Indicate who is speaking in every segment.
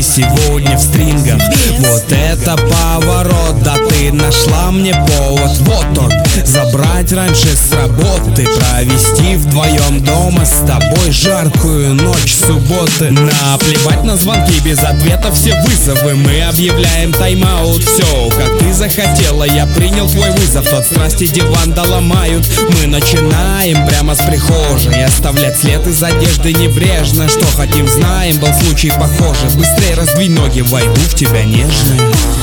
Speaker 1: сегодня в стрингах. Вот это поворот, да ты нашла мне повод. Вот он, забрать раньше с работы, провести вдвоем дома с тобой жаркую ночь субботы. Наплевать на звонки без ответа, все вызовы, мы объявляем тайм-аут. Все, как ты захотела, я принял твой вызов. От страсти диван доломают. Мы начинаем прямо с прихожей оставлять след из одежды небрежно. Что хотим, знаем, был случай похожий. Быстрее раздвинь ноги, войду в тебя нежно.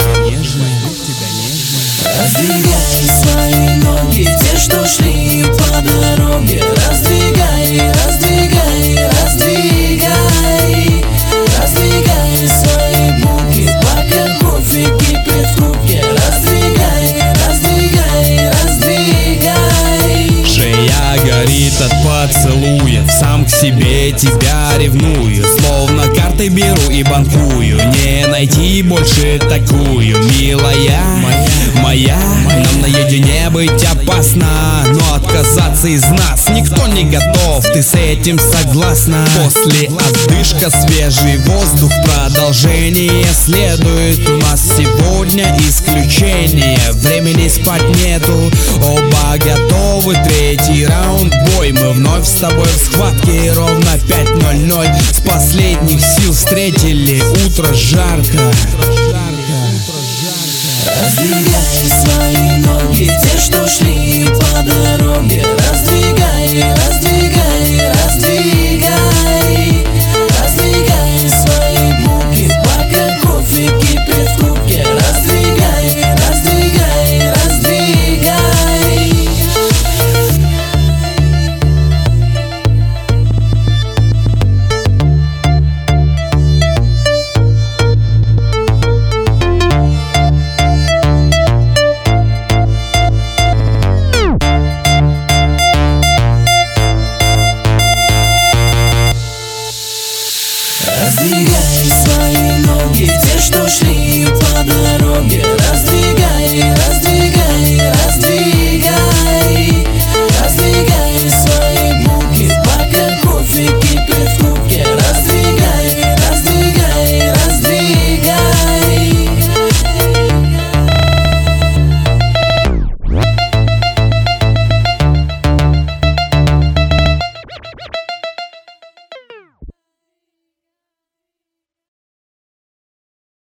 Speaker 2: Раздвигай свои ноги, те, что шли по дороге. Раздвигай, раздвигай, раздвигай. Раздвигай свои буки, пока кофе кипит в трубке. Раздвигай, раздвигай, раздвигай.
Speaker 1: Шея горит от поцелуев, сам к себе тебя ревную. Словно карты беру и банкую, не найти больше такую. Милая, моя, нам наедине быть опасно, но отказаться из нас никто не готов, ты с этим согласна? После отдышка, свежий воздух, продолжение следует. У нас сегодня исключение, времени спать нету. Оба готовы, третий раунд, бой. Мы вновь с тобой в схватке, ровно 5:00. С последних сил встретили утро жарко.
Speaker 2: Раздвигай свои ноги, те, что шли по дороге. Раздвигай, раздвигай, раздвигай.